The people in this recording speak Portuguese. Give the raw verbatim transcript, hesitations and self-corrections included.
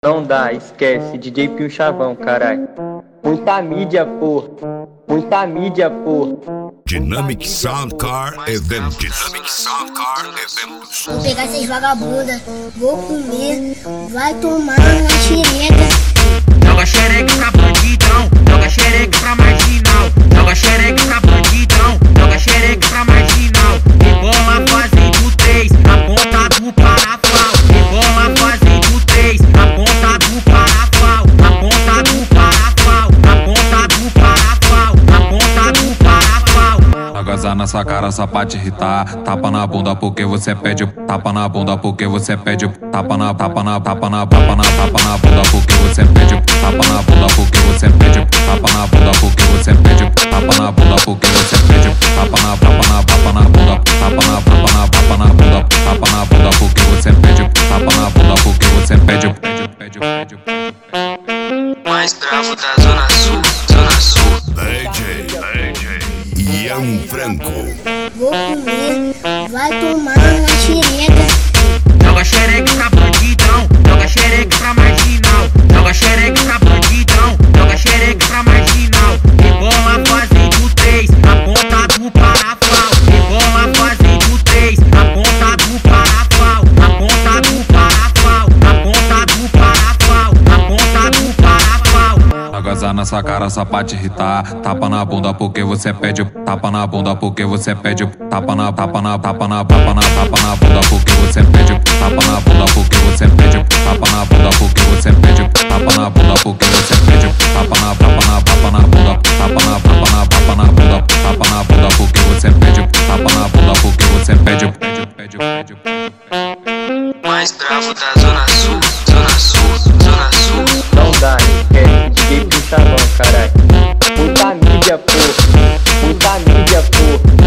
Não dá, esquece, D J Pio Chavão, caralho. Muita mídia, pô. Muita mídia, pô. Dynamic Sound Car Eventos. Dynamic Sound Car Eventos. Vou pegar essas vagabundas, vou comer, vai tomar uma xereca. Joga xereca pra bandidão, joga xereca pra marginal. Joga xereca pra bandidão, joga xereca pra marginal. Rebola fazendo três, a ponta do parafal. Rebola fazendo três, a ponta do parafal. A ponta do parafal, a ponta do parafal. A ponta do parafal. Agasalha na sua cara só pra te irritar. Tapa na bunda porque você pede. Tapa na bunda porque você pede. Tapa na, tapa na, tapa na, tapa na, tapa na bunda porque você pede. Tapa na bunda porque você pede. Tapa na bunda porque você pede. Tapa na bunda porque você pede. Tapa na, tapa na, tapa na bunda. Tapa na, tapa na, tapa na bunda. Tapa na bunda porque você pede. Tapa na bunda porque você pede. Pede, pede, pede, pede. Mais bravo da Zona Sul, Zona Sul. D J, D J Ian Franco. Vou comer, vai tomar uma xereca. Joga xereca pra bandidão, joga xereca pra marginal. Joga xereca pra bandidão, joga xereca pra marginal. Rebola fazendo três, a ponta do parafal. Rebola fazendo três, a ponta do parafal. A ponta do parafal, a ponta do parafal. A ponta do parafal. Agasalha na sua cara só pra te irritar. Tapa na bunda porque você pede. Tapa na bunda porque você pede. Tapa na, tapa na, tapa na, tapa na, tapa na bunda porque você pede. Tapa na bunda porque você pede. Tapa na bunda porque você pede. Tapa na bunda porque você pede. Tapa na, tapa na, tapa na bunda. Tapa na, tapa na, tapa na bunda. Tapa na bunda porque você pede. Tapa na bunda porque você pede. Pede, pede, pede, pede. Mais bravo da Zona Sul, Zona Sul, Zona Sul. Não dá, esquece, D J Pio Chavão, caralho. Muita mídia, pô. Muita mídia, pô.